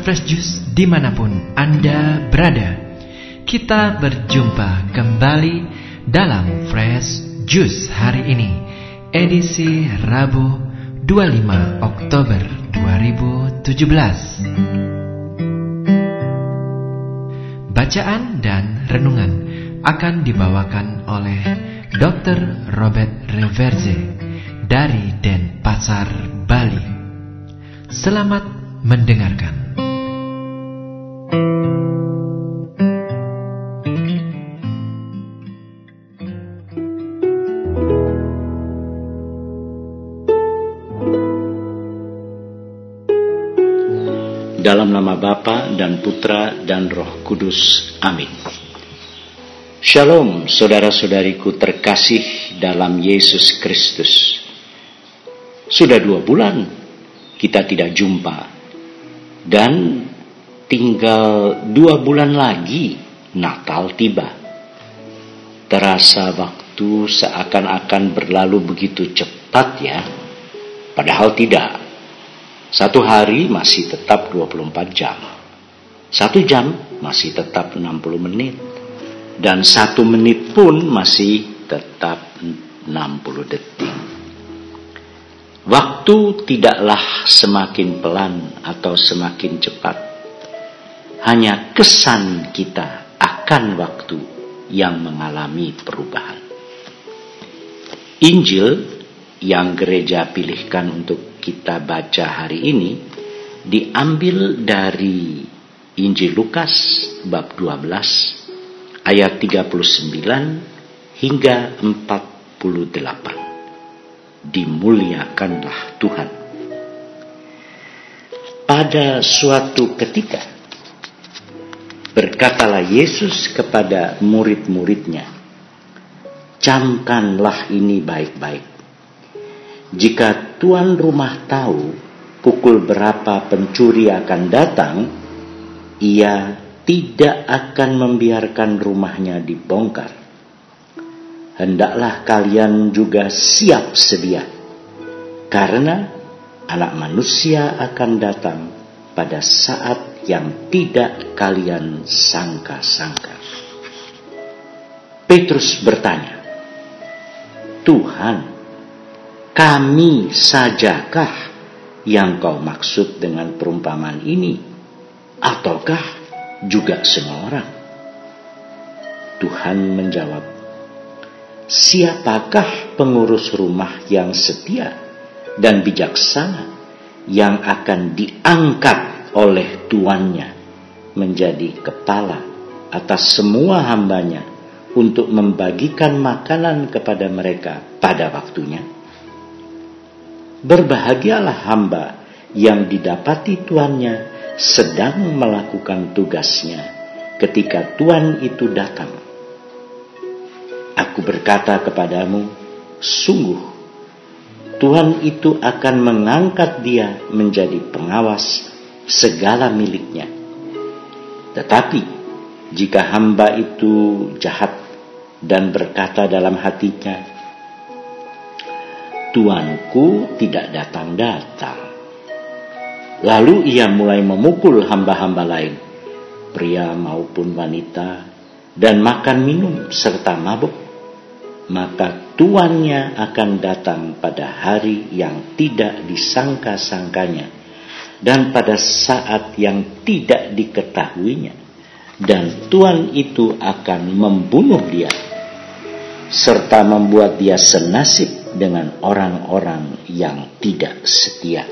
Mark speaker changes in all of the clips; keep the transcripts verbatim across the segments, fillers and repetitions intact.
Speaker 1: Sahabat Fresh Juice dimanapun Anda berada, kita berjumpa kembali dalam Fresh Juice hari ini, edisi Rabu dua puluh lima Oktober dua ribu tujuh belas. Bacaan dan renungan akan dibawakan oleh dokter Robert Reverze dari Denpasar, Bali. Selamat mendengarkan.
Speaker 2: Dalam nama Bapa dan Putra dan Roh Kudus. Amin. Shalom saudara-saudariku terkasih dalam Yesus Kristus. Sudah dua bulan kita tidak jumpa. Dan tinggal dua bulan lagi Natal tiba. Terasa waktu seakan-akan berlalu begitu cepat ya. Padahal tidak. Satu hari masih tetap dua puluh empat jam. Satu jam masih tetap enam puluh menit. Dan satu menit pun masih tetap enam puluh detik. Waktu tidaklah semakin pelan atau semakin cepat. Hanya kesan kita akan waktu yang mengalami perubahan. Injil yang gereja pilihkan untuk kita baca hari ini diambil dari Injil Lukas bab dua belas ayat tiga puluh sembilan hingga empat puluh delapan. Dimuliakanlah Tuhan. Pada suatu ketika berkatalah Yesus kepada murid-muridnya, "Camkanlah ini baik-baik. Jika tuan rumah tahu pukul berapa pencuri akan datang, ia tidak akan membiarkan rumahnya dibongkar. Hendaklah kalian juga siap sedia, karena Anak Manusia akan datang pada saat yang tidak kalian sangka-sangka." Petrus bertanya, "Tuhan, kami sajakah yang kau maksud dengan perumpamaan ini, ataukah juga semua orang?" Tuhan menjawab, "Siapakah pengurus rumah yang setia dan bijaksana yang akan diangkat oleh tuannya menjadi kepala atas semua hambanya untuk membagikan makanan kepada mereka pada waktunya? Berbahagialah hamba yang didapati tuannya sedang melakukan tugasnya ketika tuan itu datang. Aku berkata kepadamu, sungguh tuan itu akan mengangkat dia menjadi pengawas segala miliknya. Tetapi jika hamba itu jahat dan berkata dalam hatinya, tuanku tidak datang-datang, lalu ia mulai memukul hamba-hamba lain, pria maupun wanita, dan makan minum serta mabuk, maka tuannya akan datang pada hari yang tidak disangka-sangkanya dan pada saat yang tidak diketahuinya, dan tuan itu akan membunuh dia serta membuat dia senasib dengan orang-orang yang tidak setia.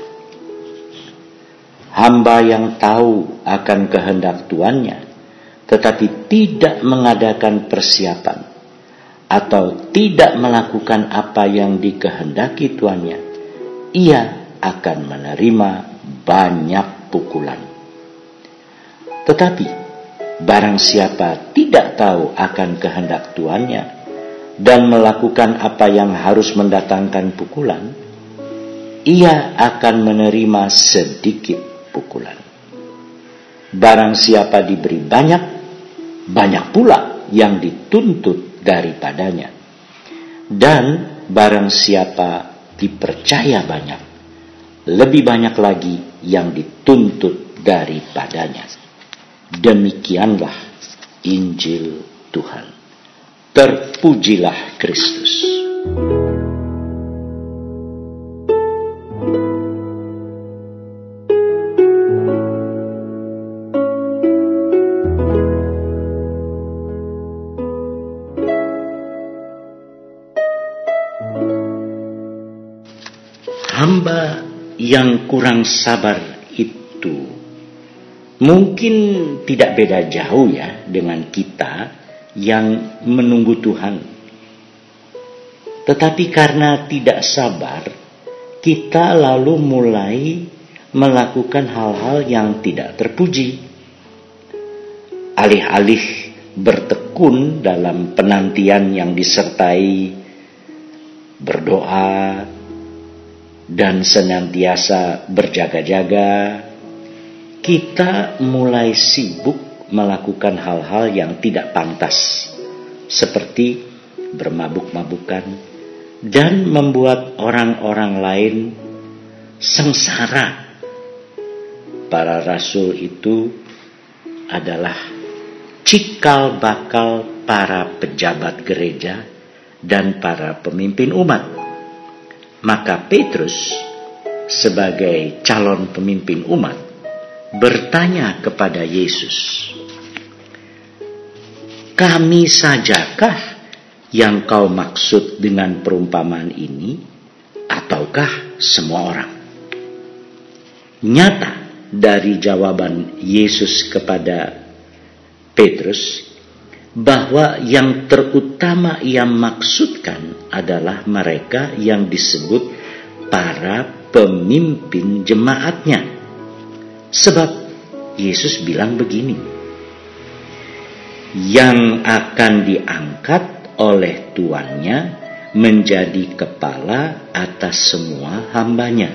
Speaker 2: Hamba yang tahu akan kehendak tuannya tetapi tidak mengadakan persiapan atau tidak melakukan apa yang dikehendaki tuannya, ia akan menerima banyak pukulan. Tetapi barang siapa tidak tahu akan kehendak tuannya dan melakukan apa yang harus mendatangkan pukulan, ia akan menerima sedikit pukulan. Barang siapa diberi banyak, banyak pula yang dituntut daripadanya. Dan barang siapa dipercaya banyak, lebih banyak lagi yang dituntut daripadanya. Demikianlah Injil Tuhan. Terpujilah Kristus. Hamba yang kurang sabar itu mungkin tidak beda jauh ya dengan kita yang menunggu Tuhan. Tetapi karena tidak sabar, kita lalu mulai melakukan hal-hal yang tidak terpuji. Alih-alih bertekun dalam penantian yang disertai berdoa dan senantiasa berjaga-jaga, kita mulai sibuk melakukan hal-hal yang tidak pantas, seperti bermabuk-mabukan dan membuat orang-orang lain sengsara. Para rasul itu adalah cikal bakal para pejabat gereja dan para pemimpin umat. Maka Petrus sebagai calon pemimpin umat bertanya kepada Yesus, "Kami sajakah yang kau maksud dengan perumpamaan ini, ataukah semua orang?" Nyata dari jawaban Yesus kepada Petrus bahwa yang terutama ia maksudkan adalah mereka yang disebut para pemimpin jemaatnya. Sebab Yesus bilang begini, yang akan diangkat oleh tuannya menjadi kepala atas semua hambanya.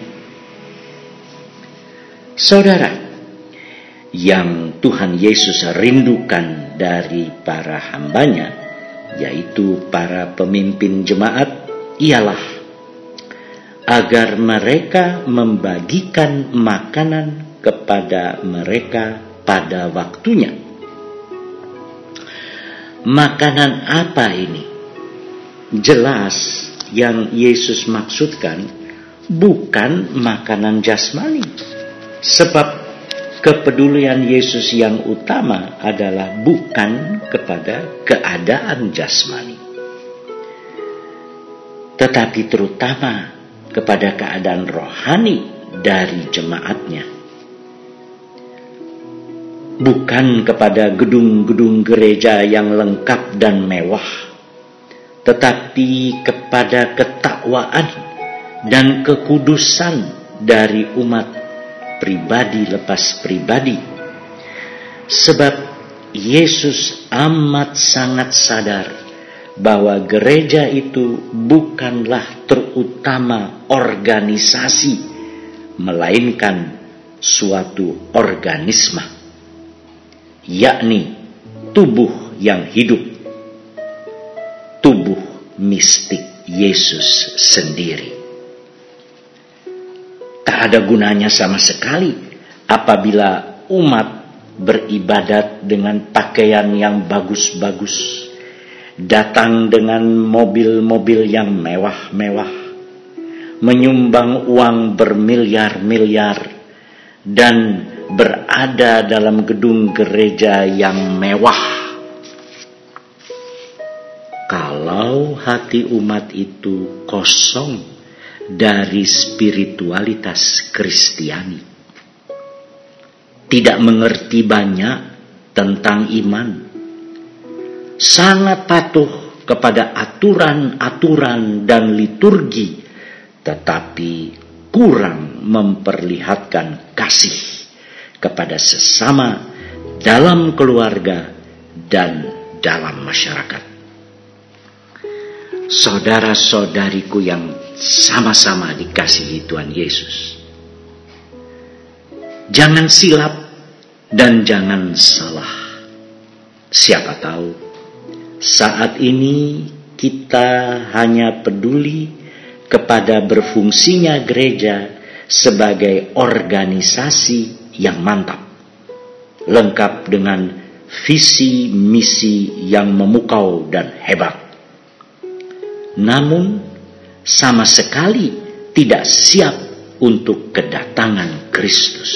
Speaker 2: Saudara, yang Tuhan Yesus rindukan dari para hambanya, yaitu para pemimpin jemaat, ialah agar mereka membagikan makanan kepada mereka pada waktunya. Makanan apa ini? Jelas yang Yesus maksudkan bukan makanan jasmani, sebab kepedulian Yesus yang utama adalah bukan kepada keadaan jasmani, tetapi terutama kepada keadaan rohani dari jemaatnya. Bukan kepada gedung-gedung gereja yang lengkap dan mewah, tetapi kepada ketakwaan dan kekudusan dari umat pribadi lepas pribadi. Sebab Yesus amat sangat sadar bahwa gereja itu bukanlah terutama organisasi, melainkan suatu organisme, yakni tubuh yang hidup, tubuh mistik Yesus sendiri. Tak ada gunanya sama sekali apabila umat beribadat dengan pakaian yang bagus-bagus, datang dengan mobil-mobil yang mewah-mewah, menyumbang uang bermiliar-miliar, dan berada dalam gedung gereja yang mewah, kalau hati umat itu kosong dari spiritualitas Kristiani, tidak mengerti banyak tentang iman, sangat patuh kepada aturan-aturan dan liturgi, tetapi kurang memperlihatkan kasih kepada sesama dalam keluarga dan dalam masyarakat. Saudara-saudariku yang sama-sama dikasihi Tuhan Yesus, jangan silap dan jangan salah. Siapa tahu saat ini kita hanya peduli kepada berfungsinya gereja sebagai organisasi yang mantap, lengkap dengan visi misi yang memukau dan hebat. Namun sama sekali tidak siap untuk kedatangan Kristus.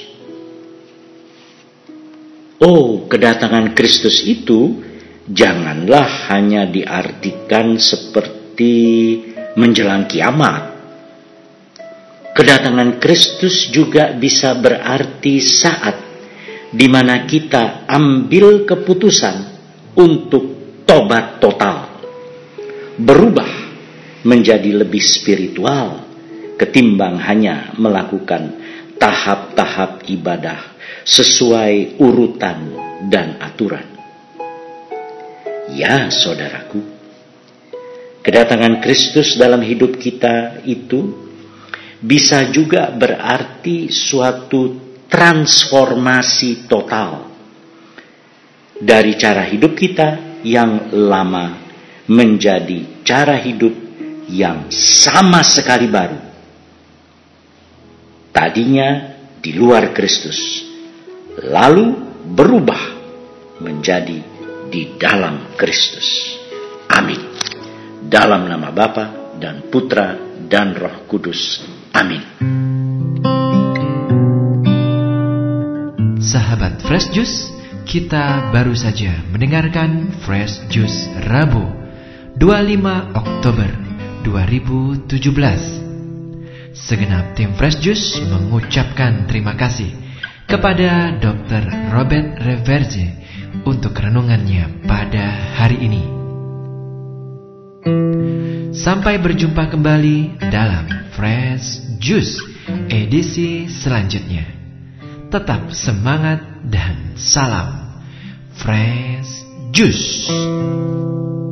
Speaker 2: Oh, kedatangan Kristus itu janganlah hanya diartikan seperti menjelang kiamat. Kedatangan Kristus juga bisa berarti saat di mana kita ambil keputusan untuk tobat total, berubah menjadi lebih spiritual ketimbang hanya melakukan tahap-tahap ibadah sesuai urutan dan aturan. Ya, saudaraku, kedatangan Kristus dalam hidup kita itu bisa juga berarti suatu transformasi total dari cara hidup kita yang lama menjadi cara hidup yang sama sekali baru. Tadinya di luar Kristus, lalu berubah menjadi di dalam Kristus. Amin. Dalam nama Bapa dan Putra dan Roh Kudus. Amin.
Speaker 1: Sahabat Fresh Juice, kita baru saja mendengarkan Fresh Juice Rabu dua puluh lima Oktober dua ribu tujuh belas. Segenap tim Fresh Juice mengucapkan terima kasih kepada dokter Robert Reverje untuk renungannya pada hari ini. Sampai berjumpa kembali dalam Fresh Juice edisi selanjutnya. Tetap semangat dan salam Fresh Juice.